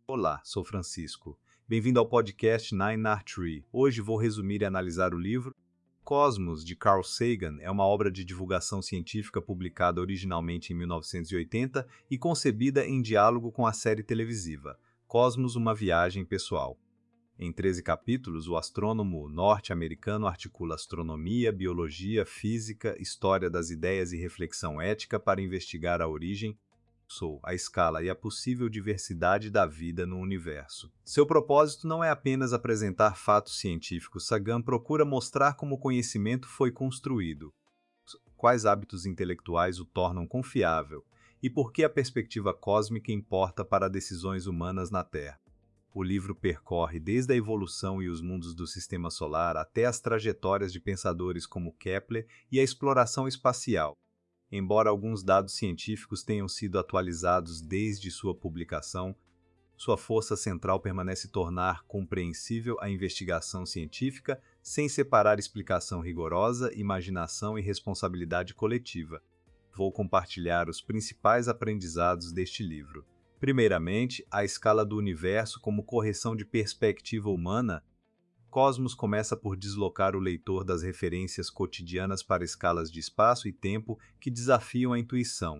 Olá, sou Francisco. Bem-vindo ao podcast Nine Art Tree. Hoje vou resumir e analisar o livro Cosmos, de Carl Sagan. É uma obra de divulgação científica publicada originalmente em 1980 e concebida em diálogo com a série televisiva Cosmos, uma viagem pessoal. Em 13 capítulos, o astrônomo norte-americano articula astronomia, biologia, física, história das ideias e reflexão ética para investigar a origem, a escala e a possível diversidade da vida no universo. Seu propósito não é apenas apresentar fatos científicos. Sagan procura mostrar como o conhecimento foi construído, quais hábitos intelectuais o tornam confiável e por que a perspectiva cósmica importa para decisões humanas na Terra. O livro percorre desde a evolução e os mundos do Sistema Solar até as trajetórias de pensadores como Kepler e a exploração espacial. Embora alguns dados científicos tenham sido atualizados desde sua publicação, sua força central permanece tornar compreensível a investigação científica sem separar explicação rigorosa, imaginação e responsabilidade coletiva. Vou compartilhar os principais aprendizados deste livro. Primeiramente, a escala do universo como correção de perspectiva humana. Cosmos começa por deslocar o leitor das referências cotidianas para escalas de espaço e tempo que desafiam a intuição.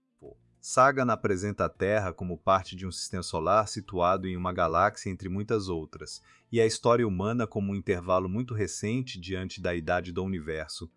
Sagan apresenta a Terra como parte de um sistema solar situado em uma galáxia entre muitas outras, e a história humana como um intervalo muito recente diante da idade do universo.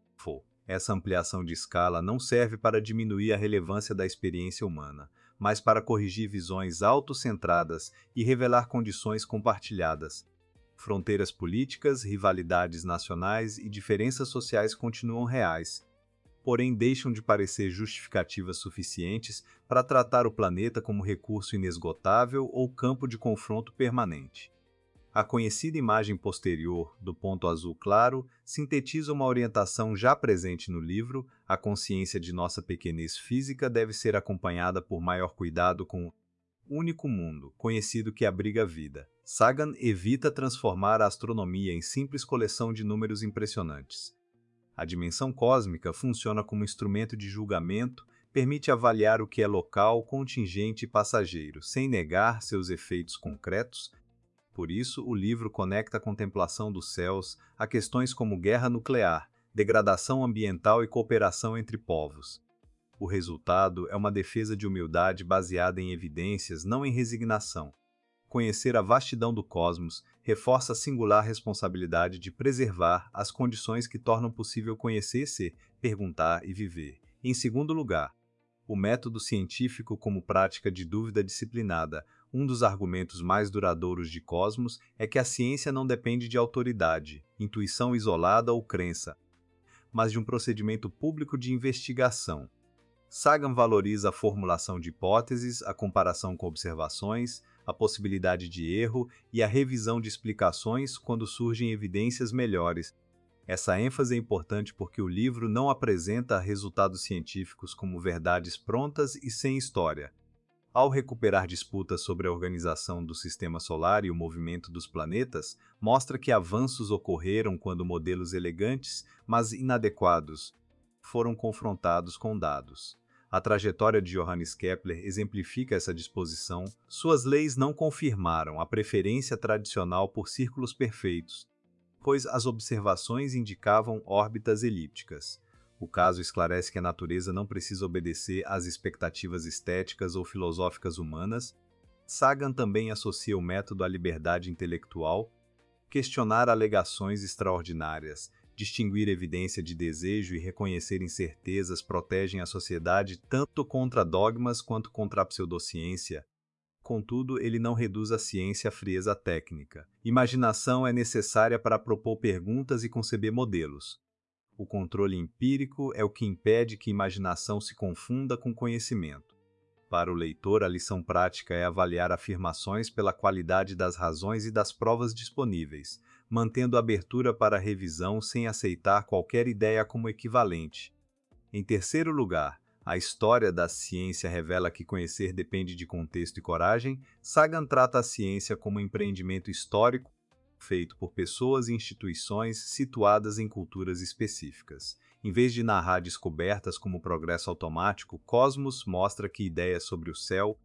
Essa ampliação de escala não serve para diminuir a relevância da experiência humana, mas para corrigir visões autocentradas e revelar condições compartilhadas. Fronteiras políticas, rivalidades nacionais e diferenças sociais continuam reais, porém deixam de parecer justificativas suficientes para tratar o planeta como recurso inesgotável ou campo de confronto permanente. A conhecida imagem posterior do ponto azul claro sintetiza uma orientação já presente no livro: a consciência de nossa pequenez física deve ser acompanhada por maior cuidado com o único mundo conhecido que abriga a vida. Sagan evita transformar a astronomia em simples coleção de números impressionantes. A dimensão cósmica funciona como instrumento de julgamento, permite avaliar o que é local, contingente e passageiro, sem negar seus efeitos concretos. Por isso, o livro conecta a contemplação dos céus a questões como guerra nuclear, degradação ambiental e cooperação entre povos. O resultado é uma defesa de humildade baseada em evidências, não em resignação. Conhecer a vastidão do cosmos reforça a singular responsabilidade de preservar as condições que tornam possível conhecer-se, perguntar e viver. Em segundo lugar, o método científico como prática de dúvida disciplinada. Um dos argumentos mais duradouros de Cosmos é que a ciência não depende de autoridade, intuição isolada ou crença, mas de um procedimento público de investigação. Sagan valoriza a formulação de hipóteses, a comparação com observações, a possibilidade de erro e a revisão de explicações quando surgem evidências melhores. Essa ênfase é importante porque o livro não apresenta resultados científicos como verdades prontas e sem história. Ao recuperar disputas sobre a organização do Sistema Solar e o movimento dos planetas, mostra que avanços ocorreram quando modelos elegantes, mas inadequados, foram confrontados com dados. A trajetória de Johannes Kepler exemplifica essa disposição. Suas leis não confirmaram a preferência tradicional por círculos perfeitos, pois as observações indicavam órbitas elípticas. O caso esclarece que a natureza não precisa obedecer às expectativas estéticas ou filosóficas humanas. Sagan também associa o método à liberdade intelectual, questionar alegações extraordinárias, distinguir evidência de desejo e reconhecer incertezas protegem a sociedade tanto contra dogmas quanto contra a pseudociência. Contudo, ele não reduz a ciência à frieza técnica. Imaginação é necessária para propor perguntas e conceber modelos. O controle empírico é o que impede que imaginação se confunda com conhecimento. Para o leitor, a lição prática é avaliar afirmações pela qualidade das razões e das provas disponíveis, mantendo abertura para revisão sem aceitar qualquer ideia como equivalente. Em terceiro lugar, a história da ciência revela que conhecer depende de contexto e coragem. Sagan trata a ciência como um empreendimento histórico feito por pessoas e instituições situadas em culturas específicas. Em vez de narrar descobertas como o progresso automático, Cosmos mostra que ideias sobre o céu,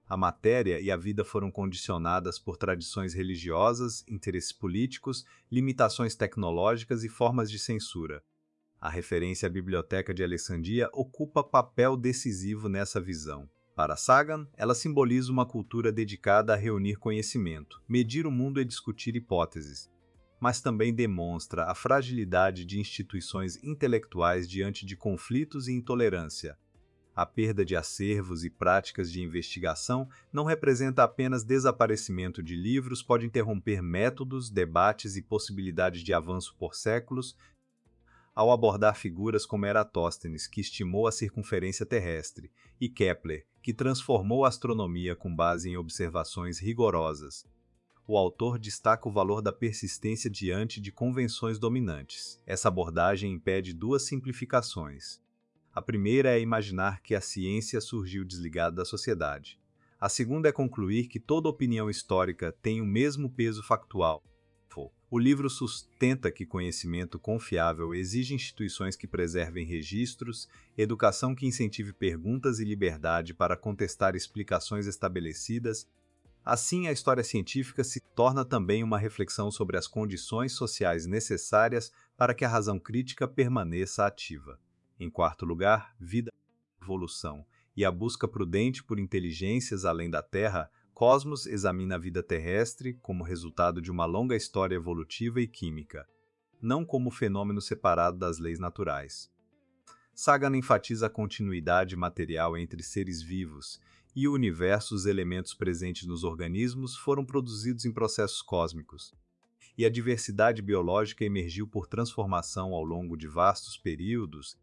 A matéria e a vida foram condicionadas por tradições religiosas, interesses políticos, limitações tecnológicas e formas de censura. A referência à Biblioteca de Alessandria ocupa papel decisivo nessa visão. Para Sagan, ela simboliza uma cultura dedicada a reunir conhecimento, medir o mundo e discutir hipóteses, mas também demonstra a fragilidade de instituições intelectuais diante de conflitos e intolerância. A perda de acervos e práticas de investigação não representa apenas desaparecimento de livros, pode interromper métodos, debates e possibilidades de avanço por séculos. Ao abordar figuras como Eratóstenes, que estimou a circunferência terrestre, e Kepler, que transformou a astronomia com base em observações rigorosas, o autor destaca o valor da persistência diante de convenções dominantes. Essa abordagem impede duas simplificações. A primeira é imaginar que a ciência surgiu desligada da sociedade. A segunda é concluir que toda opinião histórica tem o mesmo peso factual. O livro sustenta que conhecimento confiável exige instituições que preservem registros, educação que incentive perguntas e liberdade para contestar explicações estabelecidas. Assim, a história científica se torna também uma reflexão sobre as condições sociais necessárias para que a razão crítica permaneça ativa. Em quarto lugar, vida, evolução e a busca prudente por inteligências além da Terra. Cosmos examina a vida terrestre como resultado de uma longa história evolutiva e química, não como fenômeno separado das leis naturais. Sagan enfatiza a continuidade material entre seres vivos e o universo. Os elementos presentes nos organismos foram produzidos em processos cósmicos, e a diversidade biológica emergiu por transformação ao longo de vastos períodos.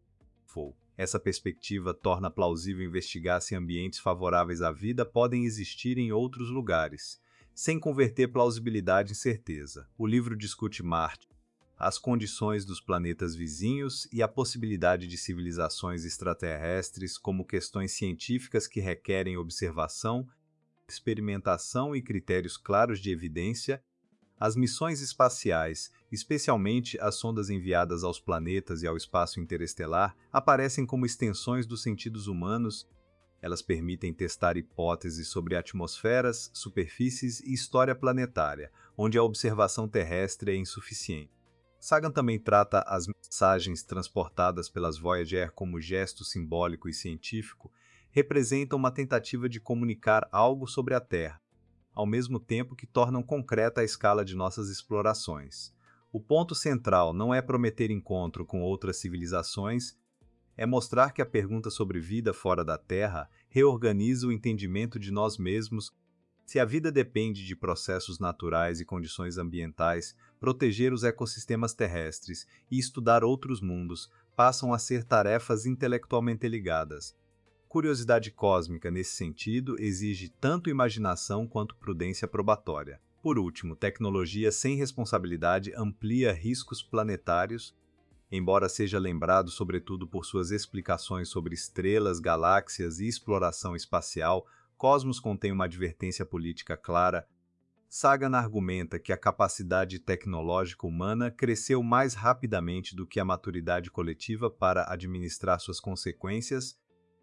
Essa perspectiva torna plausível investigar se ambientes favoráveis à vida podem existir em outros lugares, sem converter plausibilidade em certeza. O livro discute Marte, as condições dos planetas vizinhos e a possibilidade de civilizações extraterrestres como questões científicas que requerem observação, experimentação e critérios claros de evidência. As missões espaciais, especialmente as sondas enviadas aos planetas e ao espaço interestelar, aparecem como extensões dos sentidos humanos. Elas permitem testar hipóteses sobre atmosferas, superfícies e história planetária, onde a observação terrestre é insuficiente. Sagan também trata as mensagens transportadas pelas Voyager como gesto simbólico e científico, representam uma tentativa de comunicar algo sobre a Terra, ao mesmo tempo que tornam concreta a escala de nossas explorações. O ponto central não é prometer encontro com outras civilizações, é mostrar que a pergunta sobre vida fora da Terra reorganiza o entendimento de nós mesmos. Se a vida depende de processos naturais e condições ambientais, proteger os ecossistemas terrestres e estudar outros mundos passam a ser tarefas intelectualmente ligadas. Curiosidade cósmica, nesse sentido, exige tanto imaginação quanto prudência probatória. Por último, tecnologia sem responsabilidade amplia riscos planetários. Embora seja lembrado sobretudo por suas explicações sobre estrelas, galáxias e exploração espacial, Cosmos contém uma advertência política clara. Sagan argumenta que a capacidade tecnológica humana cresceu mais rapidamente do que a maturidade coletiva para administrar suas consequências.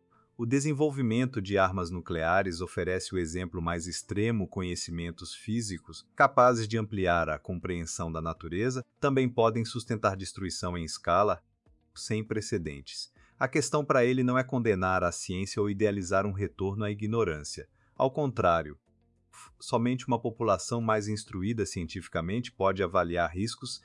O desenvolvimento de armas nucleares oferece o exemplo mais extremo. Conhecimentos físicos, capazes de ampliar a compreensão da natureza, também podem sustentar destruição em escala sem precedentes. A questão para ele não é condenar a ciência ou idealizar um retorno à ignorância. Ao contrário, somente uma população mais instruída cientificamente pode avaliar riscos,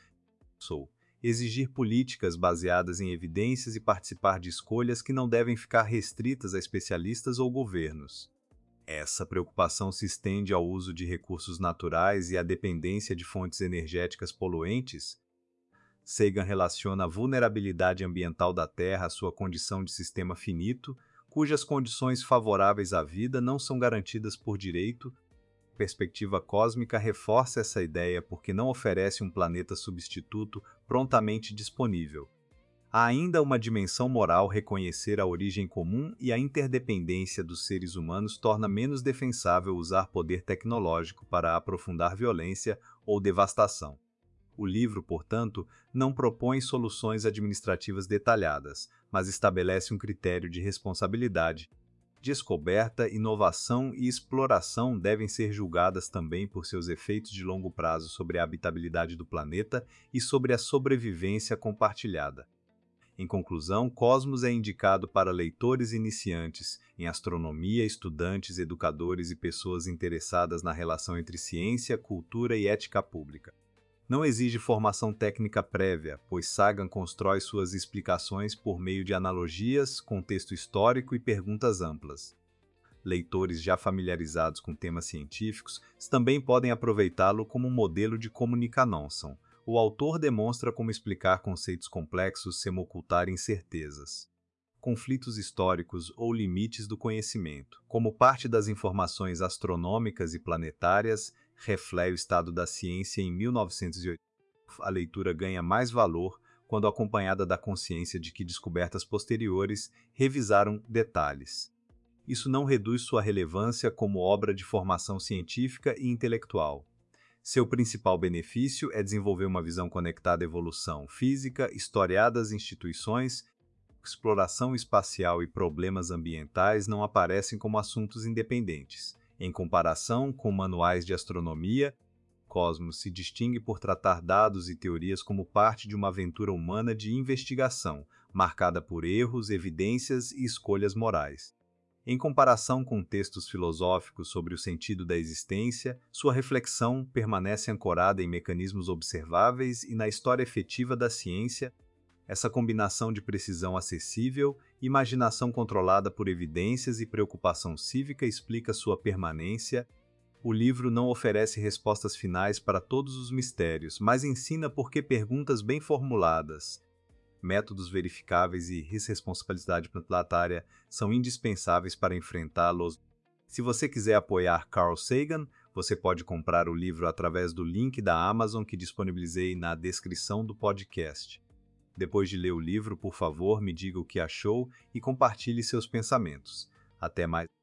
exigir políticas baseadas em evidências e participar de escolhas que não devem ficar restritas a especialistas ou governos. Essa preocupação se estende ao uso de recursos naturais e à dependência de fontes energéticas poluentes. Sagan relaciona a vulnerabilidade ambiental da Terra à sua condição de sistema finito, cujas condições favoráveis à vida não são garantidas por direito. A perspectiva cósmica reforça essa ideia porque não oferece um planeta substituto prontamente disponível. Há ainda uma dimensão moral. Reconhecer a origem comum e a interdependência dos seres humanos torna menos defensável usar poder tecnológico para aprofundar violência ou devastação. O livro, portanto, não propõe soluções administrativas detalhadas, mas estabelece um critério de responsabilidade, descoberta, inovação e exploração devem ser julgadas também por seus efeitos de longo prazo sobre a habitabilidade do planeta e sobre a sobrevivência compartilhada. Em conclusão, Cosmos é indicado para leitores iniciantes em astronomia, estudantes, educadores e pessoas interessadas na relação entre ciência, cultura e ética pública. Não exige formação técnica prévia, pois Sagan constrói suas explicações por meio de analogias, contexto histórico e perguntas amplas. Leitores já familiarizados com temas científicos também podem aproveitá-lo como um modelo de comunicação. O autor demonstra como explicar conceitos complexos sem ocultar incertezas, conflitos históricos ou limites do conhecimento. Como parte das informações astronômicas e planetárias, reflete o estado da ciência em 1980. A leitura ganha mais valor quando acompanhada da consciência de que descobertas posteriores revisaram detalhes. Isso não reduz sua relevância como obra de formação científica e intelectual. Seu principal benefício é desenvolver uma visão conectada à evolução física, história das instituições, exploração espacial e problemas ambientais não aparecem como assuntos independentes. Em comparação com manuais de astronomia, Cosmos se distingue por tratar dados e teorias como parte de uma aventura humana de investigação, marcada por erros, evidências e escolhas morais. Em comparação com textos filosóficos sobre o sentido da existência, sua reflexão permanece ancorada em mecanismos observáveis e na história efetiva da ciência. Essa combinação de precisão acessível, imaginação controlada por evidências e preocupação cívica explica sua permanência. O livro não oferece respostas finais para todos os mistérios, mas ensina por que perguntas bem formuladas, métodos verificáveis e responsabilidade planetária são indispensáveis para enfrentá-los. Se você quiser apoiar Carl Sagan, você pode comprar o livro através do link da Amazon que disponibilizei na descrição do podcast. Depois de ler o livro, por favor, me diga o que achou e compartilhe seus pensamentos. Até mais.